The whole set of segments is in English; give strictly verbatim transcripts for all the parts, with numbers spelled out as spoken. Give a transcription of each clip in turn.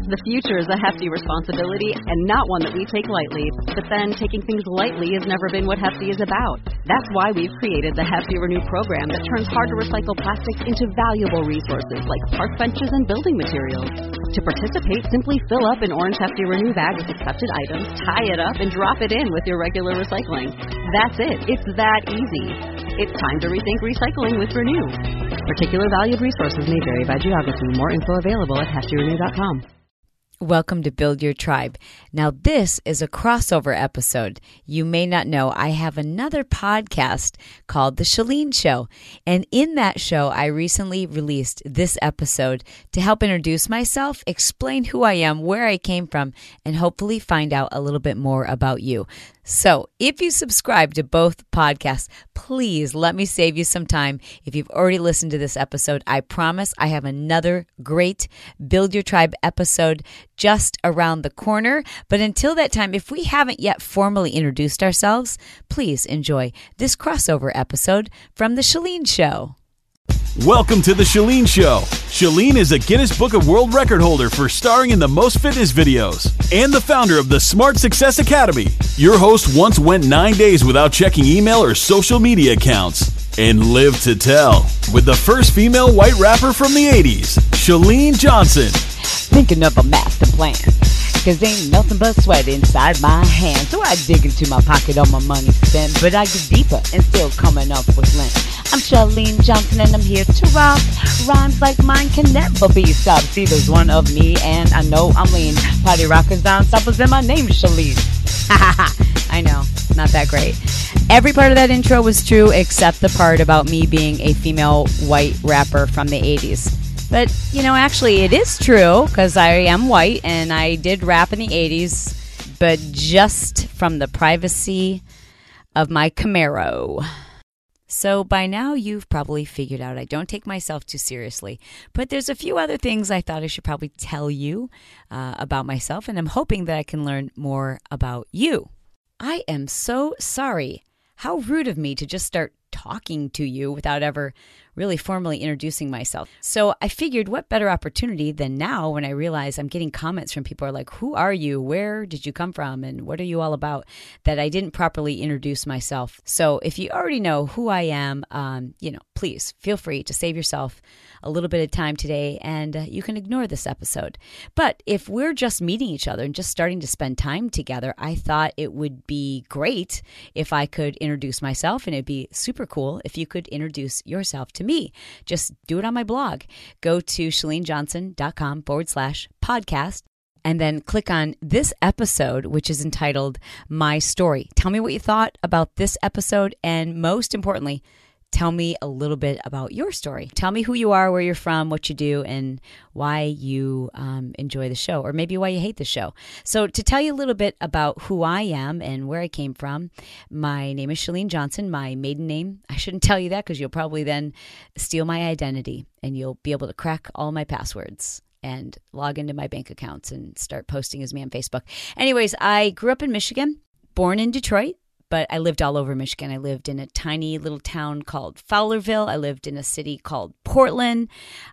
The future is a hefty responsibility and not one that we take lightly. But then, taking things lightly has never been what Hefty is about. That's why we've created the Hefty Renew program that turns hard-to-recycle plastics into valuable resources like park benches and building materials. To participate, simply fill up an orange Hefty Renew bag with accepted items, tie it up, and drop it in with your regular recycling. That's it. It's that easy. It's time to rethink recycling with Renew. Particular valued resources may vary by geography. More info available at hefty renew dot com. Welcome to Build Your Tribe. Now, this is a crossover episode. You may not know I have another podcast called The Chalene Show. And in that show, I recently released this episode to help introduce myself, explain who I am, where I came from, and hopefully find out a little bit more about you. So if you subscribe to both podcasts, please let me save you some time. If you've already listened to this episode, I promise I have another great Build Your Tribe episode just around the corner. But until that time, if we haven't yet formally introduced ourselves, please enjoy this crossover episode from The Chalene Show. Welcome to The Chalene Show. Chalene is a Guinness Book of World Record holder for starring in the most fitness videos and the founder of the Smart Success Academy. Your host once went nine days without checking email or social media accounts and lived to tell with the first female white rapper from the eighties, Chalene Johnson. Thinking of a master plan, cause ain't nothing but sweat inside my hands. So I dig into my pocket, all my money spent, but I get deeper and still coming up with lint. I'm Chalene Johnson and I'm here to rock. Rhymes like mine can never be stopped. See, there's one of me and I know I'm lean. Party rockers, down stoppers, and my name's Chalene. I know, not that great. Every part of that intro was true except the part about me being a female white rapper from the eighties. But, you know, actually it is true because I am white and I did rap in the eighties, but just from the privacy of my Camaro. So by now you've probably figured out I don't take myself too seriously, but there's a few other things I thought I should probably tell you uh, about myself, and I'm hoping that I can learn more about you. I am so sorry. How rude of me to just start talking to you without ever really formally introducing myself. So I figured what better opportunity than now when I realize I'm getting comments from people who are like, who are you? Where did you come from? And what are you all about? That I didn't properly introduce myself. So if you already know who I am, um, you know, please feel free to save yourself a little bit of time today and uh, you can ignore this episode. But if we're just meeting each other and just starting to spend time together, I thought it would be great if I could introduce myself, and it'd be super cool if you could introduce yourself to me. Just do it on my blog. Go to chalenejohnson.com forward slash podcast and then click on this episode, which is entitled My Story. Tell me what you thought about this episode, and most importantly, tell me a little bit about your story. Tell me who you are, where you're from, what you do, and why you um, enjoy the show, or maybe why you hate the show. So to tell you a little bit about who I am and where I came from, my name is Chalene Johnson, my maiden name. I shouldn't tell you that because you'll probably then steal my identity and you'll be able to crack all my passwords and log into my bank accounts and start posting as me on Facebook. Anyways, I grew up in Michigan, born in Detroit, but I lived all over Michigan. I lived in a tiny little town called Fowlerville. I lived in a city called Portland.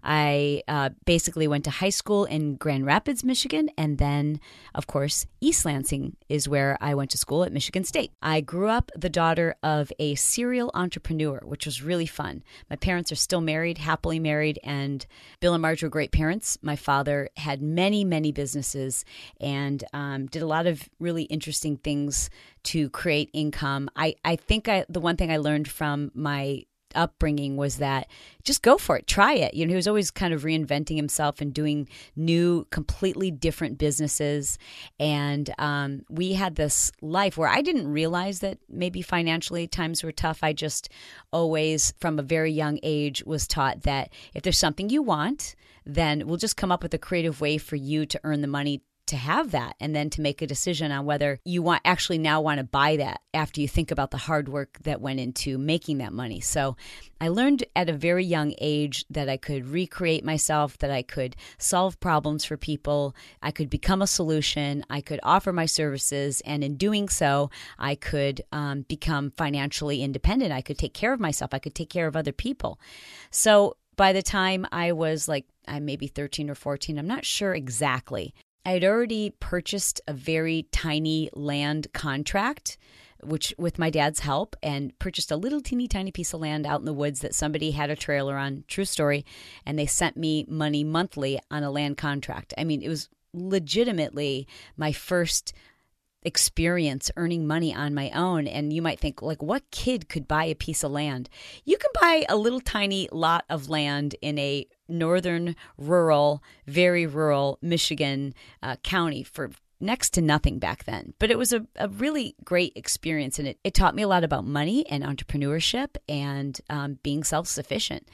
I uh, basically went to high school in Grand Rapids, Michigan. And then, of course, East Lansing is where I went to school at Michigan State. I grew up the daughter of a serial entrepreneur, which was really fun. My parents are still married, happily married, and Bill and Marge were great parents. My father had many, many businesses and um, did a lot of really interesting things to create income. I, I think I, the one thing I learned from my upbringing was that just go for it, try it. You know, he was always kind of reinventing himself and doing new, completely different businesses. And um, we had this life where I didn't realize that maybe financially times were tough. I just always, from a very young age, was taught that if there's something you want, then we'll just come up with a creative way for you to earn the money to have that, and then to make a decision on whether you want actually now want to buy that after you think about the hard work that went into making that money. So I learned at a very young age that I could recreate myself, that I could solve problems for people, I could become a solution, I could offer my services, and in doing so, I could um, become financially independent. I could take care of myself. I could take care of other people. So by the time I was like I'm maybe thirteen or fourteen. I'm not sure exactly. I had already purchased a very tiny land contract, which with my dad's help, and purchased a little teeny tiny piece of land out in the woods that somebody had a trailer on. True story. And they sent me money monthly on a land contract. I mean, it was legitimately my first experience earning money on my own. And you might think, like, what kid could buy a piece of land? You can buy a little tiny lot of land in a northern rural, very rural Michigan uh, county for next to nothing back then. But it was a, a really great experience, and it, it taught me a lot about money and entrepreneurship and um, being self-sufficient.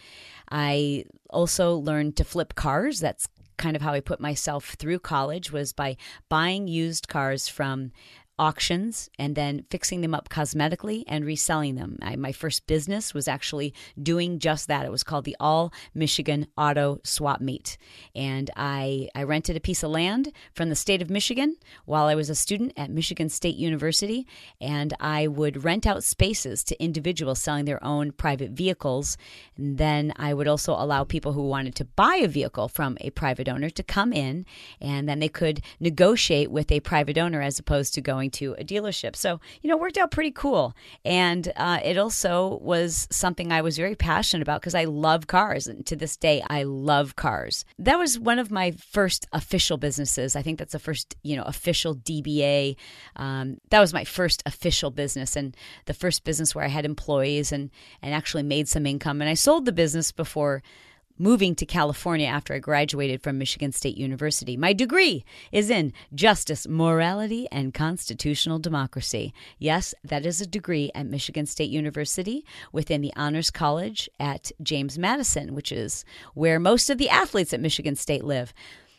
I also learned to flip cars. That's kind of how I put myself through college, was by buying used cars from auctions and then fixing them up cosmetically and reselling them. I, my first business was actually doing just that. It was called the All Michigan Auto Swap Meet. And I, I rented a piece of land from the state of Michigan while I was a student at Michigan State University. And I would rent out spaces to individuals selling their own private vehicles. And then I would also allow people who wanted to buy a vehicle from a private owner to come in, and then they could negotiate with a private owner as opposed to going to a dealership. So, you know, it worked out pretty cool. And uh, it also was something I was very passionate about because I love cars. And to this day, I love cars. That was one of my first official businesses. I think that's the first, you know, official D B A. Um, that was my first official business, and the first business where I had employees and, and actually made some income. And I sold the business before moving to California after I graduated from Michigan State University. My degree is in Justice, Morality, and Constitutional Democracy. Yes, that is a degree at Michigan State University within the Honors College at James Madison, which is where most of the athletes at Michigan State live.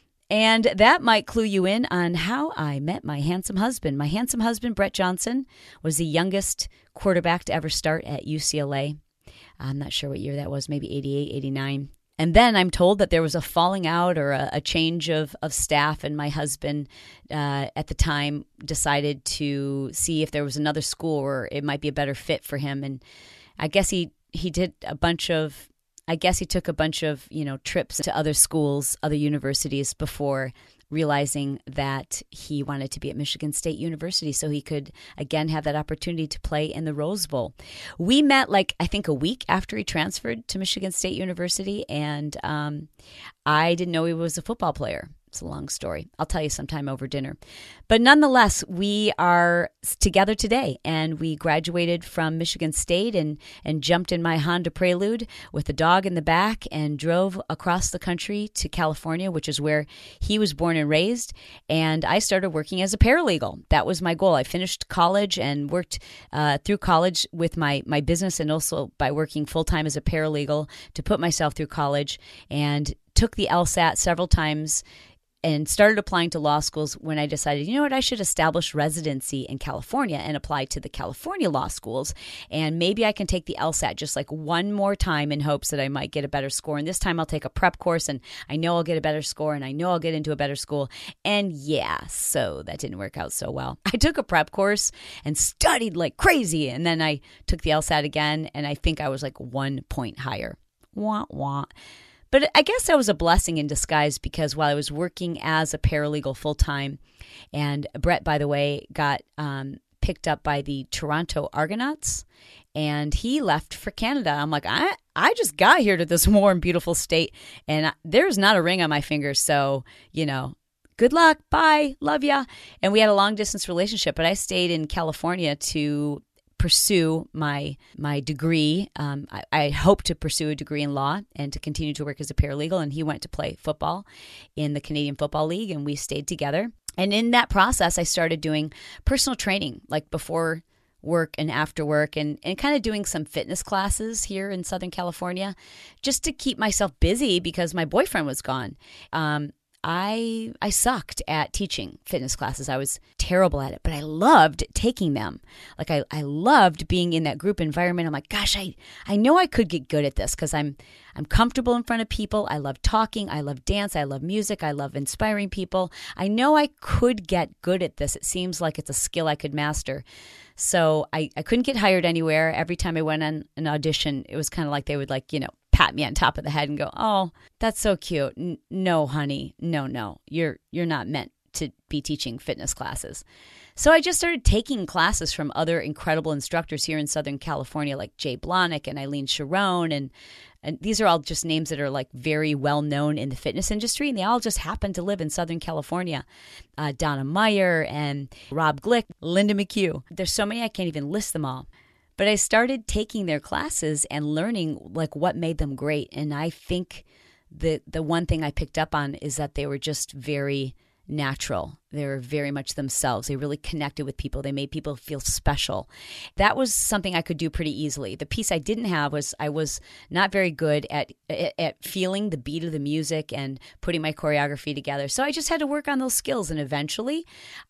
And that might clue you in on how I met my handsome husband. My handsome husband, Brett Johnson, was the youngest quarterback to ever start at U C L A. I'm not sure what year that was, maybe eighty-eight, eighty-nine. And then I'm told that there was a falling out or a, a change of, of staff, and my husband uh, at the time decided to see if there was another school where it might be a better fit for him. And I guess he, he did a bunch of, I guess he took a bunch of, you know, trips to other schools, other universities before realizing that he wanted to be at Michigan State University so he could, again, have that opportunity to play in the Rose Bowl. We met, like, I think a week after he transferred to Michigan State University, and um, I didn't know he was a football player. It's a long story. I'll tell you sometime over dinner. But nonetheless, we are together today, and we graduated from Michigan State and, and jumped in my Honda Prelude with a dog in the back and drove across the country to California, which is where he was born and raised. And I started working as a paralegal. That was my goal. I finished college and worked uh, through college with my, my business, and also by working full-time as a paralegal to put myself through college, and took the LSAT several times and started applying to law schools when I decided, you know what, I should establish residency in California and apply to the California law schools. And maybe I can take the LSAT just like one more time in hopes that I might get a better score. And this time I'll take a prep course, and I know I'll get a better score, and I know I'll get into a better school. And yeah, so that didn't work out so well. I took a prep course and studied like crazy. And then I took the LSAT again, and I think I was like one point higher. Wah, wah. But I guess that was a blessing in disguise, because while I was working as a paralegal full-time, and Brett, by the way, got um, picked up by the Toronto Argonauts, and he left for Canada. I'm like, I I just got here to this warm, beautiful state, and I, there's not a ring on my finger, so, you know, good luck, bye, love ya. And we had a long-distance relationship, but I stayed in California to pursue my my degree. Um, I, I hope to pursue a degree in law and to continue to work as a paralegal. And he went to play football in the Canadian Football League, and we stayed together. And in that process, I started doing personal training, like before work and after work, and, and kind of doing some fitness classes here in Southern California just to keep myself busy because my boyfriend was gone. Um, I I sucked at teaching fitness classes. I was terrible at it, but I loved taking them. Like I, I loved being in that group environment. I'm like, gosh, I, I know I could get good at this because I'm I'm comfortable in front of people. I love talking. I love dance. I love music. I love inspiring people. I know I could get good at this. It seems like it's a skill I could master. So I, I couldn't get hired anywhere. Every time I went on an audition, it was kind of like they would like, you know, pat me on top of the head and go, oh, that's so cute. N- no, honey. No, no. You're you're not meant to be teaching fitness classes. So I just started taking classes from other incredible instructors here in Southern California, like Jay Blahnik and Eileen Sharon. And, and these are all just names that are like very well known in the fitness industry. And they all just happen to live in Southern California. Uh, Donna Meyer and Rob Glick, Linda McHugh. There's so many I can't even list them all. But I started taking their classes and learning like what made them great. And I think the the one thing I picked up on is that they were just very natural. They were very much themselves. They really connected with people. They made people feel special. That was something I could do pretty easily. The piece I didn't have was I was not very good at, at at feeling the beat of the music and putting my choreography together. So I just had to work on those skills. And eventually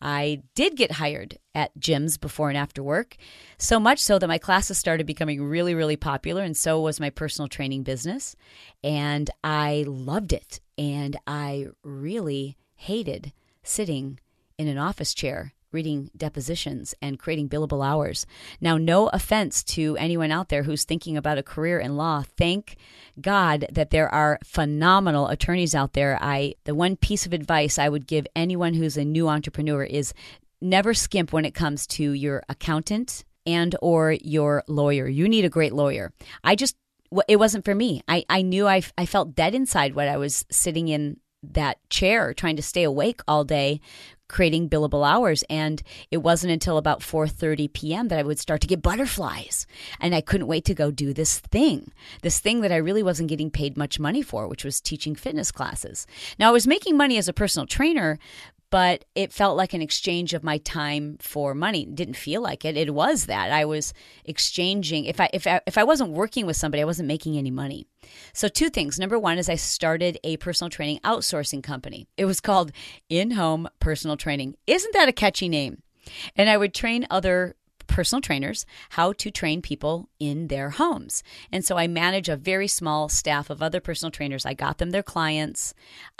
I did get hired at gyms before and after work, so much so that my classes started becoming really, really popular. And so was my personal training business. And I loved it. And I really hated sitting in an office chair reading depositions and creating billable hours. Now, no offense to anyone out there who's thinking about a career in law. Thank God that there are phenomenal attorneys out there. I the one piece of advice I would give anyone who's a new entrepreneur is never skimp when it comes to your accountant and or your lawyer. You need a great lawyer. I just, it wasn't for me. I, I knew I, I felt dead inside when I was sitting in that chair trying to stay awake all day creating billable hours. And it wasn't until about four thirty p.m. that I would start to get butterflies. And I couldn't wait to go do this thing, this thing that I really wasn't getting paid much money for, which was teaching fitness classes. Now, I was making money as a personal trainer, but it felt like an exchange of my time for money. It didn't feel like it. It was that. I was exchanging. If I if I, if I wasn't working with somebody, I wasn't making any money. So two things. Number one is I started a personal training outsourcing company. It was called In-Home Personal Training. Isn't that a catchy name? And I would train other personal trainers how to train people in their homes. And so I manage a very small staff of other personal trainers. I got them their clients.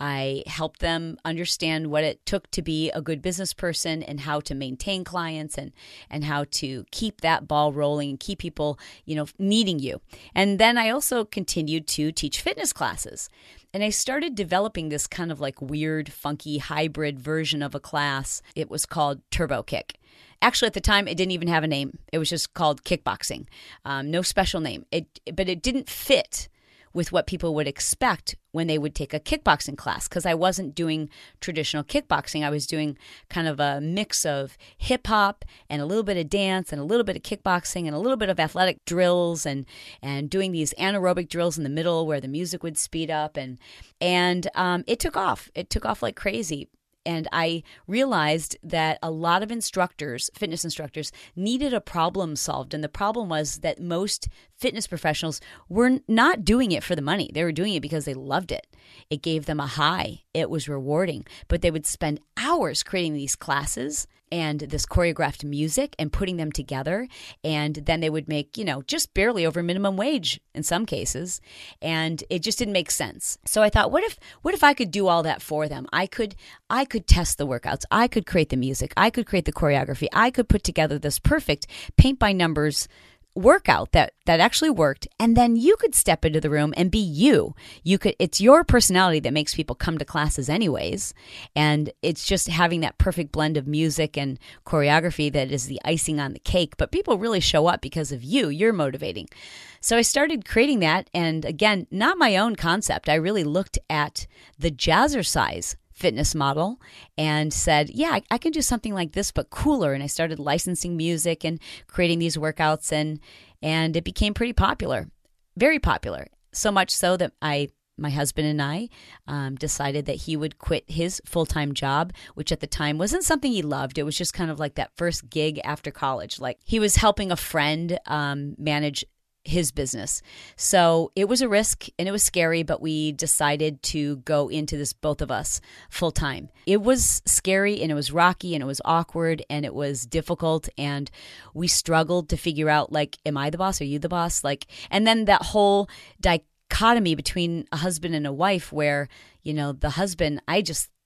I helped them understand what it took to be a good business person and how to maintain clients and, and how to keep that ball rolling and keep people, you know, needing you. And then I also continued to teach fitness classes. And I started developing this kind of like weird, funky hybrid version of a class. It was called Turbo Kick. Actually, at the time, it didn't even have a name. It was just called kickboxing. Um, no special name. It, but it didn't fit with what people would expect when they would take a kickboxing class because I wasn't doing traditional kickboxing. I was doing kind of a mix of hip hop and a little bit of dance and a little bit of kickboxing and a little bit of athletic drills and and doing these anaerobic drills in the middle where the music would speed up. And, and um, it took off. It took off like crazy. And I realized that a lot of instructors, fitness instructors, needed a problem solved. And the problem was that most fitness professionals were not doing it for the money. They were doing it because they loved it. It gave them a high. It was rewarding. But they would spend hours creating these classes and this choreographed music and putting them together. And then they would make, you know, just barely over minimum wage in some cases. And it just didn't make sense. So I thought, what if what if I could do all that for them? I could I could test the workouts. I could create the music. I could create the choreography. I could put together this perfect paint by numbers workout that that actually worked, and then you could step into the room and be you. You could it's your personality that makes people come to classes anyways, and it's just having that perfect blend of music and choreography that is the icing on the cake, but people really show up because of you. You're motivating. So I started creating that, and again, not my own concept. I really looked at the Jazzercise fitness model and said, yeah, I, I can do something like this, but cooler. And I started licensing music and creating these workouts, and and it became pretty popular, very popular. So much so that I, my husband and I um, decided that he would quit his full-time job, which at the time wasn't something he loved. It was just kind of like that first gig after college. Like he was helping a friend um, manage his business. So it was a risk and it was scary, but we decided to go into this, both of us, full time. It was scary and it was rocky and it was awkward and it was difficult, and we struggled to figure out, like, am I the boss? Are you the boss? Like, and then that whole dichotomy between a husband and a wife where, you know, the husband, I just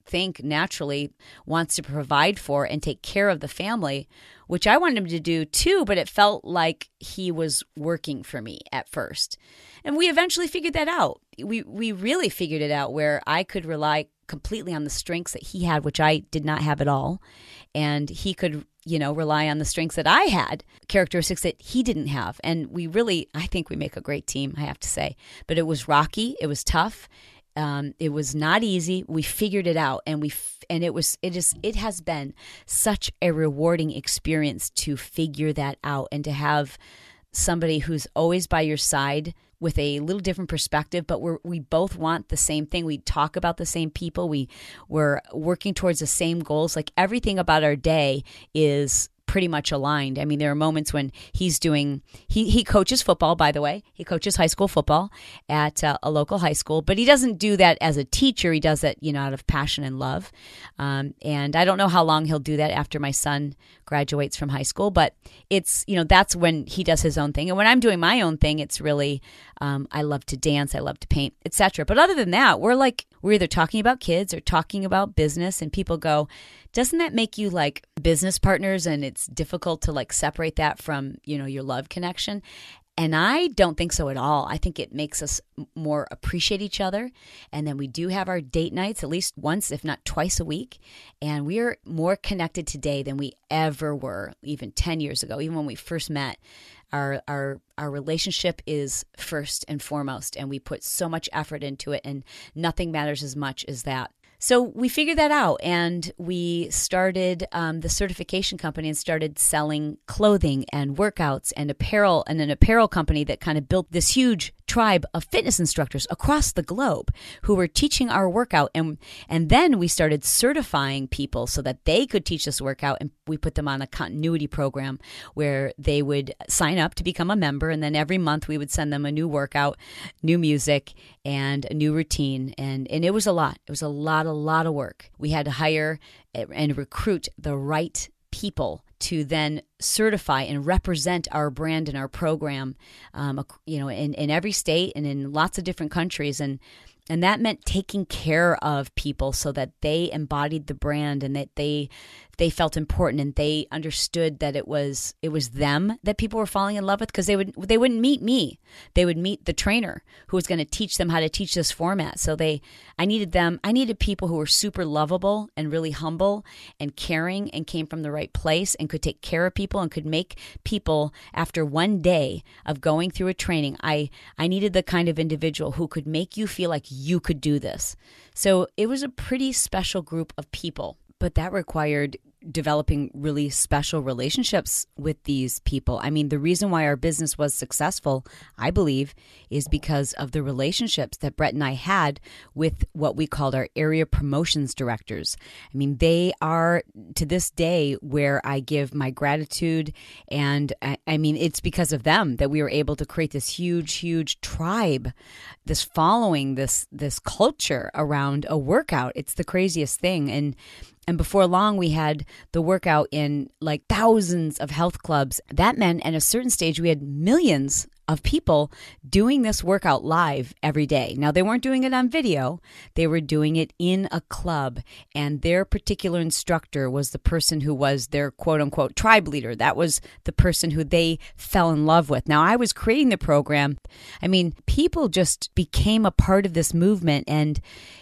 think naturally wants to provide for and take care of the family, which I wanted him to do too, but it felt like he was working for me at first. And we eventually figured that out. We we really figured it out where I could rely completely on the strengths that he had, which I did not have at all. And he could, you know, rely on the strengths that I had, characteristics that he didn't have. And we really, I think we make a great team, I have to say. But it was rocky. It was tough. Um, it was not easy. We figured it out, and we f- and it was it is it has been such a rewarding experience to figure that out and to have somebody who's always by your side with a little different perspective, but we we both want the same thing. We talk about the same people. We we're working towards the same goals. Like everything about our day is pretty much aligned. I mean, there are moments when he's doing, he, he coaches football, by the way. He coaches high school football at uh, a local high school, but he doesn't do that as a teacher. He does that, you know, out of passion and love. Um, and I don't know how long he'll do that after my son graduates from high school, but it's, you know, that's when he does his own thing. And when I'm doing my own thing, it's really, um, I love to dance, I love to paint, et cetera. But other than that, we're like, we're either talking about kids or talking about business, and people go, doesn't that make you like business partners? And it's difficult to like separate that from, you know, your love connection. And I don't think so at all. I think it makes us more appreciate each other. And then we do have our date nights at least once, if not twice a week. And we are more connected today than we ever were, even ten years ago, even when we first met. Our our our relationship is first and foremost, and we put so much effort into it, and nothing matters as much as that. So we figured that out, and we started um, the certification company and started selling clothing and workouts and apparel, and an apparel company that kind of built this huge tribe of fitness instructors across the globe who were teaching our workout. And and then we started certifying people so that they could teach this workout, and we put them on a continuity program where they would sign up to become a member, and then every month we would send them a new workout, new music, and a new routine. And, and it was a lot. It was a lot, a lot of work. We had to hire and recruit the right people to then certify and represent our brand and our program, um, you know, in, in every state and in lots of different countries. And and that meant taking care of people so that they embodied the brand and that they they felt important and they understood that it was it was them that people were falling in love with, because they would they wouldn't meet me. They would meet the trainer who was going to teach them how to teach this format. So they I needed them I needed people who were super lovable and really humble and caring and came from the right place and could take care of people and could make people, after one day of going through a training, I I needed the kind of individual who could make you feel like you could do this. So it was a pretty special group of people, but that required developing really special relationships with these people. I mean, the reason why our business was successful, I believe, is because of the relationships that Brett and I had with what we called our area promotions directors. I mean, they are, to this day, where I give my gratitude. And I, I mean, it's because of them that we were able to create this huge, huge tribe, this following, this, this culture around a workout. It's the craziest thing. And And before long, we had the workout in like thousands of health clubs. That meant at a certain stage, we had millions of people doing this workout live every day. Now, they weren't doing it on video. They were doing it in a club. And their particular instructor was the person who was their quote unquote tribe leader. That was the person who they fell in love with. Now, I was creating the program. I mean, people just became a part of this movement, and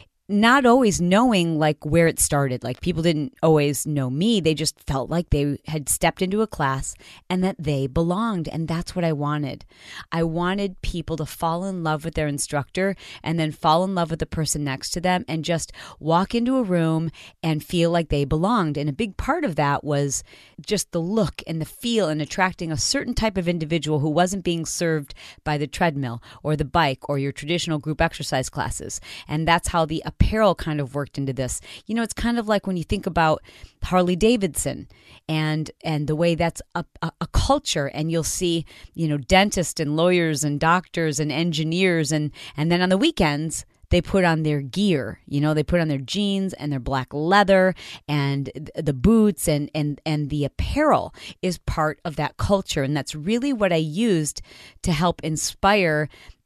not always knowing like where it started. Like, people didn't always know me. They just felt like they had stepped into a class and that they belonged. And that's what I wanted. I wanted people to fall in love with their instructor and then fall in love with the person next to them and just walk into a room and feel like they belonged. And a big part of that was just the look and the feel and attracting a certain type of individual who wasn't being served by the treadmill or the bike or your traditional group exercise classes. And that's how the apparel kind of worked into this. You know, it's kind of like when you think about Harley Davidson and and the way that's a, a, a culture, and you'll see, you know, dentists and lawyers and doctors and engineers, and and then on the weekends they put on their gear. You know, they put on their jeans and their black leather and the boots, and and and the apparel is part of that culture. And that's really what I used to help inspire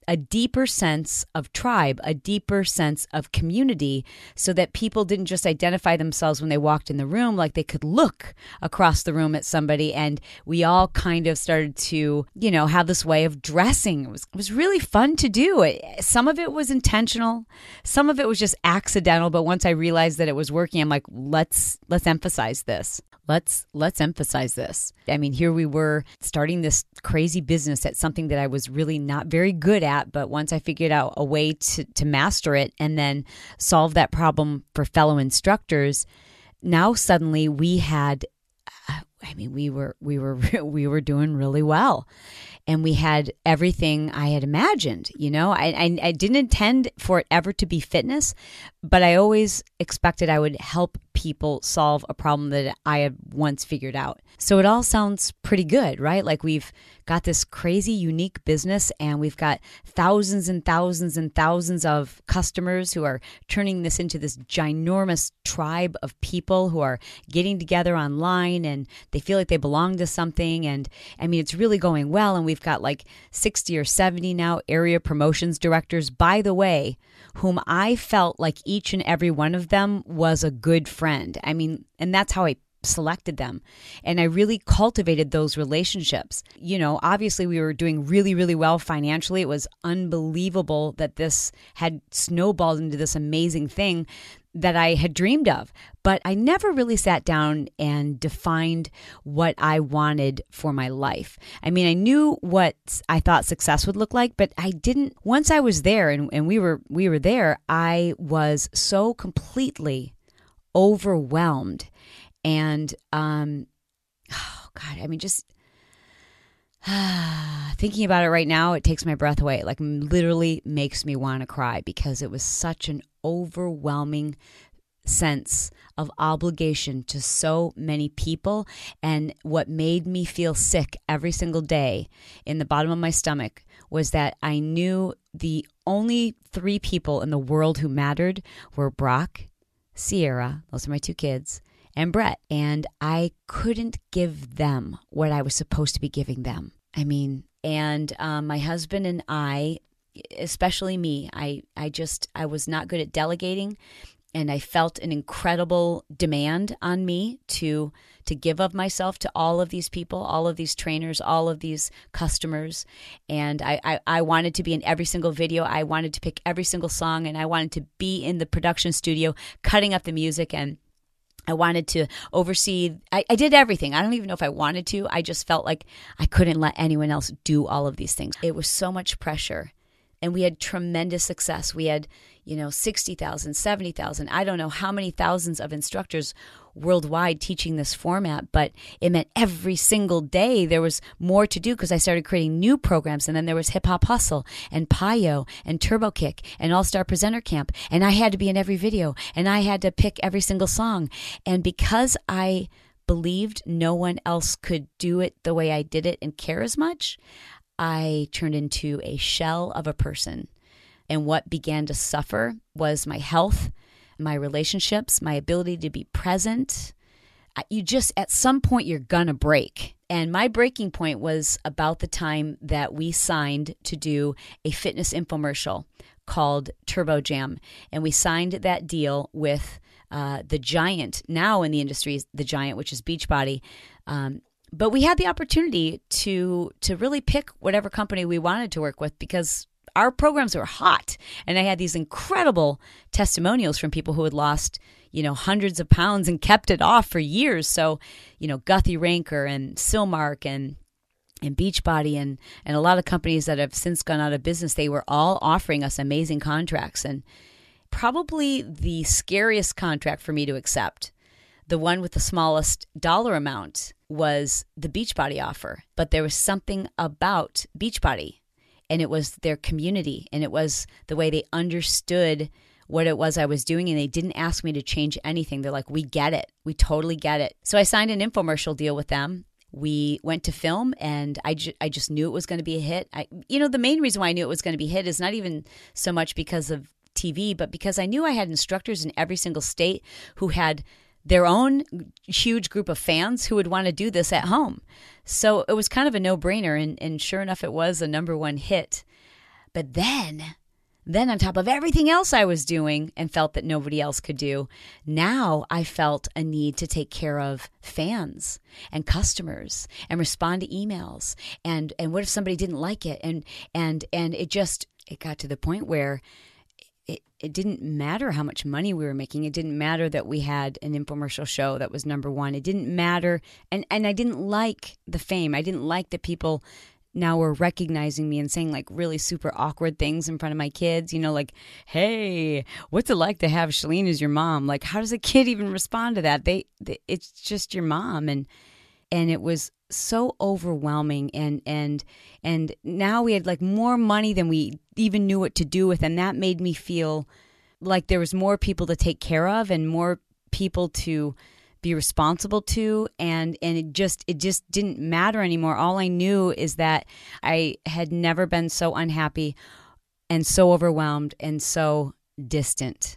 a deeper sense of tribe, a deeper sense of community, so that people didn't just identify themselves when they walked in the room, like they could look across the room at somebody, and we all kind of started to, you know, have this way of dressing. It was, it was really fun to do. It, some of it was intentional, some of it was just accidental, but once I realized that it was working, I'm like, let's let's emphasize this. Let's let's emphasize this. I mean, here we were starting this crazy business at something that I was really not very good at, but once I figured out a way to, to master it and then solve that problem for fellow instructors, now suddenly we had, I mean, we were we were we were doing really well. And we had everything I had imagined, you know. I, I I didn't intend for it ever to be fitness, but I always expected I would help people solve a problem that I had once figured out. So it all sounds pretty good, right? Like we've got this crazy, unique business, and we've got thousands and thousands and thousands of customers who are turning this into this ginormous tribe of people who are getting together online, and they feel like they belong to something. And I mean, it's really going well, and we've got like sixty or seventy now area promotions directors, by the way, whom I felt like each and every one of them was a good friend. I mean, and that's how I selected them. And I really cultivated those relationships. You know, obviously we were doing really, really well financially. It was unbelievable that this had snowballed into this amazing thing that I had dreamed of. But I never really sat down and defined what I wanted for my life. I mean, I knew what I thought success would look like, but I didn't, once I was there and, and we were we were there, I was so completely overwhelmed. And, um, oh God, I mean, just uh, thinking about it right now, it takes my breath away. It like literally makes me want to cry, because it was such an overwhelming sense of obligation to so many people. And what made me feel sick every single day in the bottom of my stomach was that I knew the only three people in the world who mattered were Brock, Sierra, those are my two kids, and Brett. And I couldn't give them what I was supposed to be giving them. I mean, and um, my husband and I, especially me, I, I just, I was not good at delegating. And I felt an incredible demand on me to to give of myself to all of these people, all of these trainers, all of these customers. And I, I, I wanted to be in every single video. I wanted to pick every single song, and I wanted to be in the production studio cutting up the music, and I wanted to oversee. I, I did everything. I don't even know if I wanted to. I just felt like I couldn't let anyone else do all of these things. It was so much pressure. And we had tremendous success. We had, you know, sixty thousand, seventy thousand, I don't know how many thousands of instructors worldwide teaching this format, but it meant every single day there was more to do, because I started creating new programs. And then there was Hip Hop Hustle and P I O and Turbo Kick and All-Star Presenter Camp. And I had to be in every video, and I had to pick every single song. And because I believed no one else could do it the way I did it and care as much, I turned into a shell of a person. And what began to suffer was my health, my relationships, my ability to be present. You just, at some point, you're gonna break. And my breaking point was about the time that we signed to do a fitness infomercial called Turbo Jam. And we signed that deal with uh, the giant, now in the industry, the giant, which is Beachbody. Um, But we had the opportunity to to really pick whatever company we wanted to work with, because our programs were hot. And I had these incredible testimonials from people who had lost, you know, hundreds of pounds and kept it off for years. So, you know, Guthy-Ranker and Silmark and and Beachbody and, and a lot of companies that have since gone out of business, they were all offering us amazing contracts. And probably the scariest contract for me to accept, the one with the smallest dollar amount, was the Beachbody offer. But there was something about Beachbody, and it was their community, and it was the way they understood what it was I was doing, and they didn't ask me to change anything. They're like, we get it. We totally get it. So I signed an infomercial deal with them. We went to film, and I, ju- I just knew it was going to be a hit. I, you know, the main reason why I knew it was going to be a hit is not even so much because of T V, but because I knew I had instructors in every single state who had their own huge group of fans who would want to do this at home. So it was kind of a no-brainer, and, and sure enough, it was a number one hit. But then, then on top of everything else I was doing and felt that nobody else could do, now I felt a need to take care of fans and customers and respond to emails. And, and what if somebody didn't like it? And, and, and it just, it got to the point where It, it didn't matter how much money we were making. It didn't matter that we had an infomercial show that was number one. It didn't matter. And, and I didn't like the fame. I didn't like that people now were recognizing me and saying like really super awkward things in front of my kids. You know, like, hey, what's it like to have Chalene as your mom? Like, how does a kid even respond to that? They, they it's just your mom. And and it was so overwhelming, and and and now we had like more money than we even knew what to do with, and that made me feel like there was more people to take care of and more people to be responsible to, and and it just it just didn't matter anymore. All I knew is that I had never been so unhappy and so overwhelmed and so distant,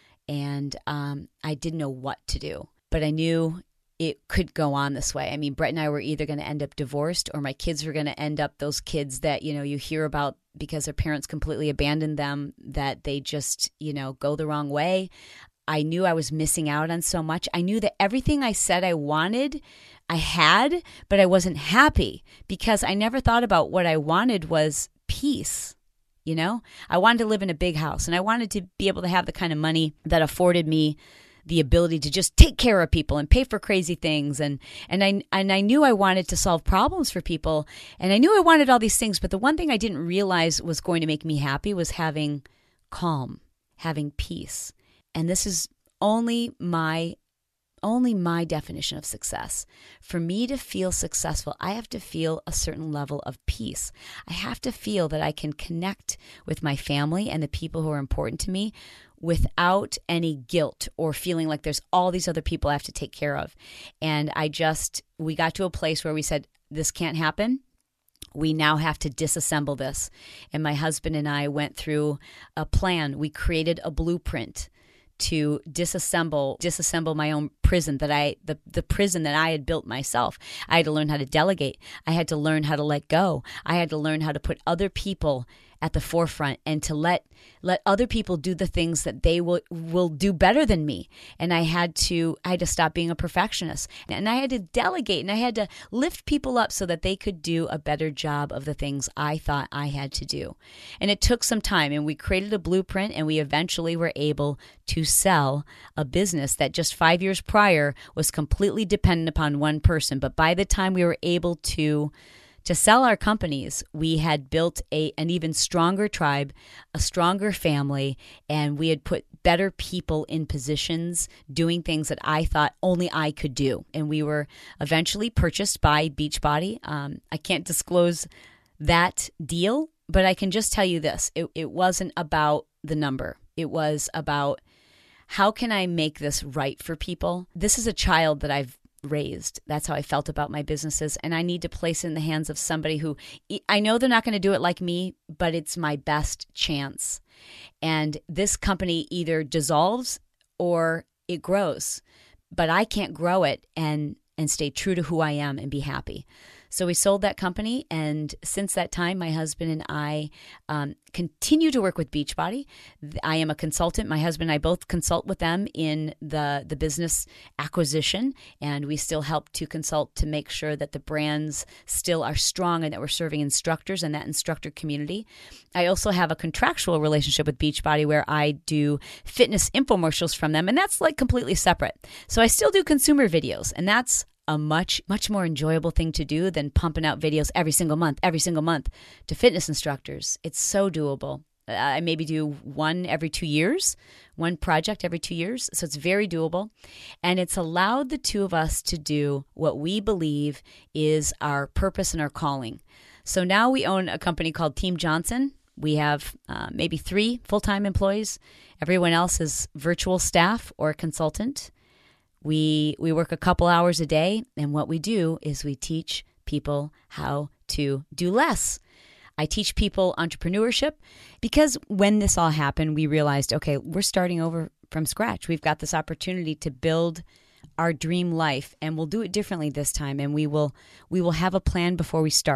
and um, I didn't know what to do, but I knew it could go on this way. I mean, Brett and I were either going to end up divorced, or my kids were going to end up those kids that, you know, you hear about because their parents completely abandoned them, that they just, you know, go the wrong way. I knew I was missing out on so much. I knew that everything I said I wanted, I had, but I wasn't happy because I never thought about what I wanted was peace. You know, I wanted to live in a big house, and I wanted to be able to have the kind of money that afforded me the ability to just take care of people and pay for crazy things. And, and I, and I knew I wanted to solve problems for people, and I knew I wanted all these things. But the one thing I didn't realize was going to make me happy was having calm, having peace. And this is only my, only my definition of success. For me to feel successful, I have to feel a certain level of peace. I have to feel that I can connect with my family and the people who are important to me without any guilt or feeling like there's all these other people I have to take care of. And I just, we got to a place where we said, this can't happen. We now have to disassemble this. And my husband and I went through a plan. We created a blueprint to disassemble disassemble my own prison that I the the prison that I had built myself. I had to learn how to delegate. I had to learn how to let go. I had to learn how to put other people at the forefront and to let let other people do the things that they will will do better than me. And I had to I had to stop being a perfectionist. And I had to delegate, and I had to lift people up so that they could do a better job of the things I thought I had to do. And it took some time, and we created a blueprint, and we eventually were able to sell a business that just five years prior was completely dependent upon one person. But by the time we were able to To sell our companies, we had built a an even stronger tribe, a stronger family, and we had put better people in positions doing things that I thought only I could do. And we were eventually purchased by Beachbody. Um, I can't disclose that deal, but I can just tell you this. It, it wasn't about the number. It was about, how can I make this right for people? This is a child that I've raised. That's how I felt about my businesses. And I need to place it in the hands of somebody who, I know they're not going to do it like me, but it's my best chance. And this company either dissolves or it grows, but I can't grow it and, and stay true to who I am and be happy. So we sold that company, and since that time, my husband and I um, continue to work with Beachbody. I am a consultant. My husband and I both consult with them in the, the business acquisition, and we still help to consult to make sure that the brands still are strong and that we're serving instructors and that instructor community. I also have a contractual relationship with Beachbody where I do fitness infomercials from them, and that's like completely separate. So I still do consumer videos, and that's a much, much more enjoyable thing to do than pumping out videos every single month, every single month to fitness instructors. It's so doable. I maybe do one every two years, one project every two years. So it's very doable. And it's allowed the two of us to do what we believe is our purpose and our calling. So now we own a company called Team Johnson. We have uh, maybe three full-time employees. Everyone else is virtual staff or a consultant. We we work a couple hours a day, and what we do is we teach people how to do less. I teach people entrepreneurship because when this all happened, we realized, okay, we're starting over from scratch. We've got this opportunity to build our dream life, and we'll do it differently this time, and we will we will have a plan before we start.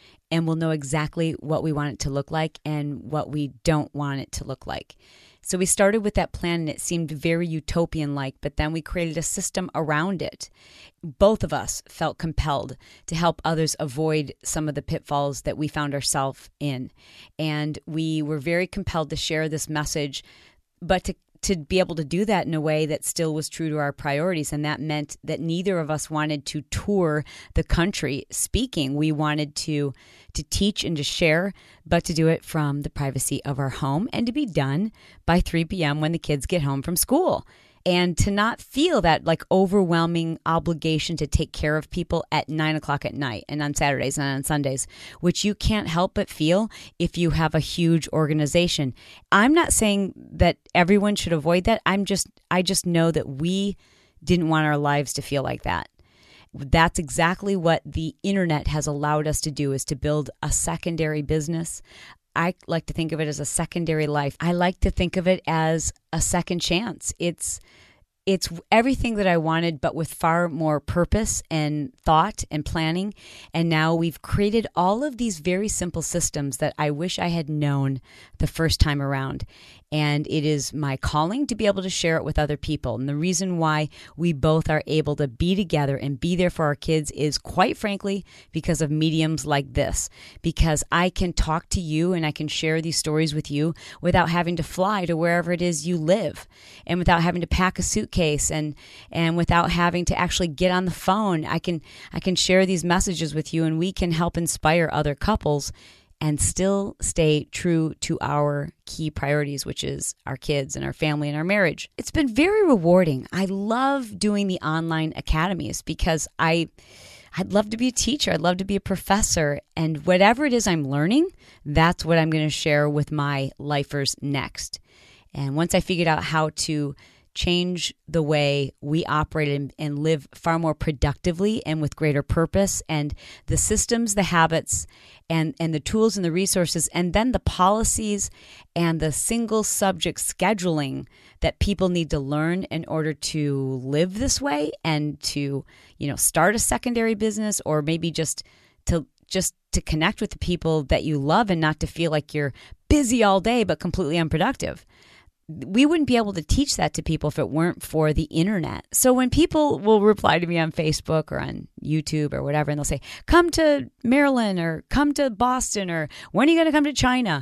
and we'll know exactly what we want it to look like and what we don't want it to look like. So we started with that plan, and it seemed very utopian-like, but then we created a system around it. Both of us felt compelled to help others avoid some of the pitfalls that we found ourselves in. And we were very compelled to share this message, but to to be able to do that in a way that still was true to our priorities. And that meant that neither of us wanted to tour the country speaking. We wanted to to teach and to share, but to do it from the privacy of our home and to be done by three p.m. when the kids get home from school. And to not feel that like overwhelming obligation to take care of people at nine o'clock at night and on Saturdays and on Sundays, which you can't help but feel if you have a huge organization. I'm not saying that everyone should avoid that. I'm just, I just know that we didn't want our lives to feel like that. That's exactly what the internet has allowed us to do, is to build a secondary business. I like to think of it as a secondary life. I like to think of it as a second chance. It's it's everything that I wanted, but with far more purpose and thought and planning. And now we've created all of these very simple systems that I wish I had known the first time around. And it is my calling to be able to share it with other people. And the reason why we both are able to be together and be there for our kids is, quite frankly, because of mediums like this. Because I can talk to you and I can share these stories with you without having to fly to wherever it is you live, and without having to pack a suitcase, and and without having to actually get on the phone. I can I can share these messages with you, and we can help inspire other couples and still stay true to our key priorities, which is our kids and our family and our marriage. It's been very rewarding. I love doing the online academies because I, I'd love to be a teacher. I'd love to be a professor. And whatever it is I'm learning, that's what I'm going to share with my lifers next. And once I figured out how to change the way we operate and, and live far more productively and with greater purpose, and the systems, the habits, and, and the tools and the resources, and then the policies and the single subject scheduling that people need to learn in order to live this way and to, you know, start a secondary business, or maybe just to just to connect with the people that you love and not to feel like you're busy all day but completely unproductive. We wouldn't be able to teach that to people if it weren't for the internet. So when people will reply to me on Facebook or on YouTube or whatever, and they'll say, come to Maryland or come to Boston, or when are you going to come to China?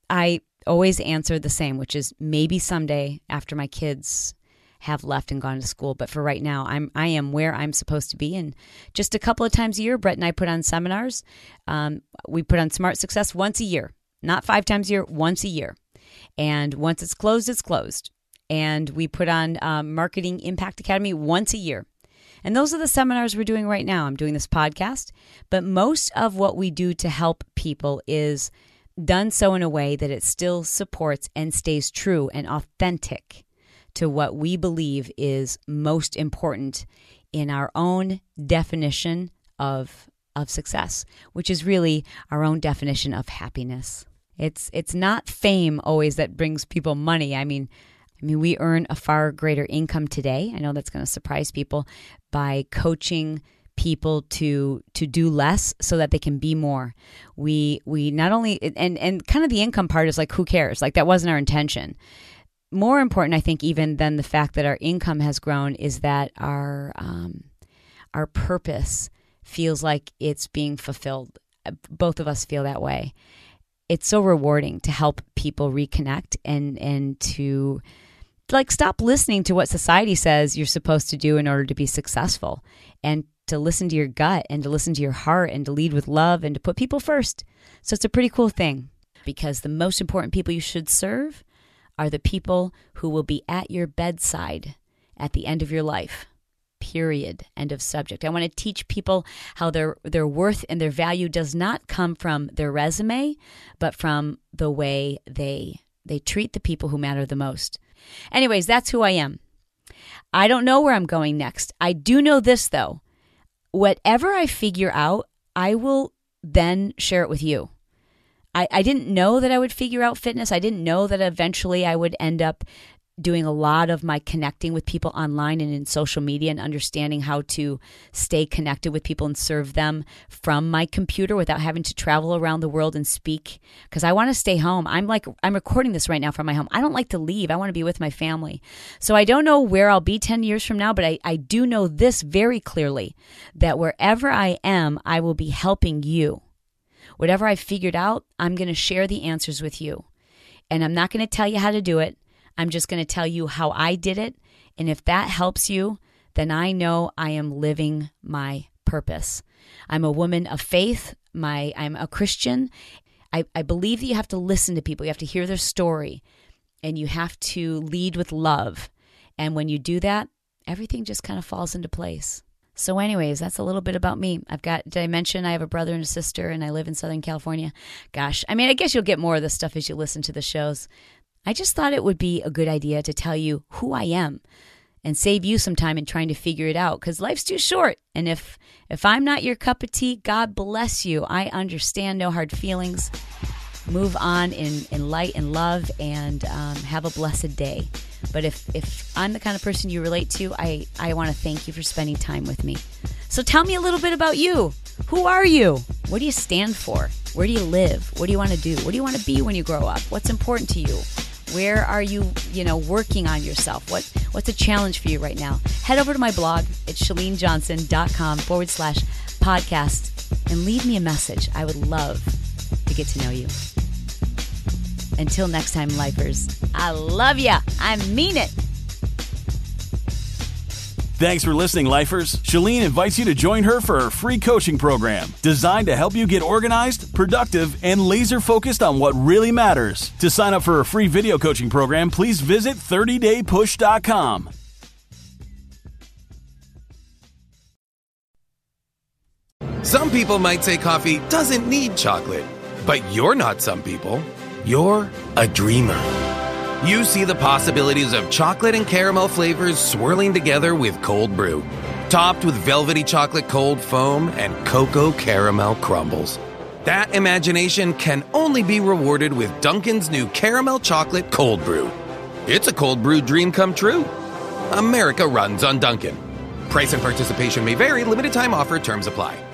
I always answer the same, which is maybe someday after my kids have left and gone to school. But for right now, I'm, I am where I'm supposed to be. And just a couple of times a year, Brett and I put on seminars. Um, we put on Smart Success once a year, not five times a year, once a year. And once it's closed, it's closed. And we put on um, Marketing Impact Academy once a year. And those are the seminars we're doing right now. I'm doing this podcast. But most of what we do to help people is done so in a way that it still supports and stays true and authentic to what we believe is most important in our own definition of, of success, which is really our own definition of happiness. It's it's not fame always that brings people money. I mean, I mean, we earn a far greater income today. I know that's going to surprise people, by coaching people to to do less so that they can be more. We we not only and and kind of the income part is like, who cares? Like, that wasn't our intention. More important, I think, even than the fact that our income has grown, is that our um, our purpose feels like it's being fulfilled. Both of us feel that way. It's so rewarding to help people reconnect and, and to like stop listening to what society says you're supposed to do in order to be successful, and to listen to your gut and to listen to your heart and to lead with love and to put people first. So it's a pretty cool thing, because the most important people you should serve are the people who will be at your bedside at the end of your life. Period. End of subject. I want to teach people how their their worth and their value does not come from their resume, but from the way they they treat the people who matter the most. Anyways, that's who I am. I don't know where I'm going next. I do know this, though. Whatever I figure out, I will then share it with you. I, I didn't know that I would figure out fitness. I didn't know that eventually I would end up doing a lot of my connecting with people online and in social media and understanding how to stay connected with people and serve them from my computer without having to travel around the world and speak, because I want to stay home. I'm like, I'm recording this right now from my home. I don't like to leave. I want to be with my family. So I don't know where I'll be ten years from now, but I, I do know this very clearly, that wherever I am, I will be helping you. Whatever I've figured out, I'm going to share the answers with you. And I'm not going to tell you how to do it. I'm just going to tell you how I did it. And if that helps you, then I know I am living my purpose. I'm a woman of faith. My, I'm a Christian. I, I believe that you have to listen to people. You have to hear their story. And you have to lead with love. And when you do that, everything just kind of falls into place. So anyways, that's a little bit about me. I've got, did I mention I have a brother and a sister and I live in Southern California? Gosh, I mean, I guess you'll get more of this stuff as you listen to the shows. I just thought it would be a good idea to tell you who I am and save you some time in trying to figure it out, because life's too short. And if if I'm not your cup of tea, God bless you. I understand, no hard feelings. Move on in, in light and love, and um, have a blessed day. But if, if I'm the kind of person you relate to, I, I want to thank you for spending time with me. So tell me a little bit about you. Who are you? What do you stand for? Where do you live? What do you want to do? What do you want to be when you grow up? What's important to you? Where are you, you know, working on yourself? What What's a challenge for you right now? Head over to my blog at shalenejohnson.com forward slash podcast and leave me a message. I would love to get to know you. Until next time, lifers, I love ya. I mean it. Thanks for listening, lifers. Shalene invites you to join her for her free coaching program designed to help you get organized, productive, and laser-focused on what really matters. To sign up for a free video coaching program, please visit thirty day push dot com. Some people might say coffee doesn't need chocolate, but you're not some people. You're a dreamer. You see the possibilities of chocolate and caramel flavors swirling together with cold brew, topped with velvety chocolate cold foam and cocoa caramel crumbles. That imagination can only be rewarded with Dunkin's new caramel chocolate cold brew. It's a cold brew dream come true. America runs on Dunkin'. Price and participation may vary. Limited time offer. Terms apply.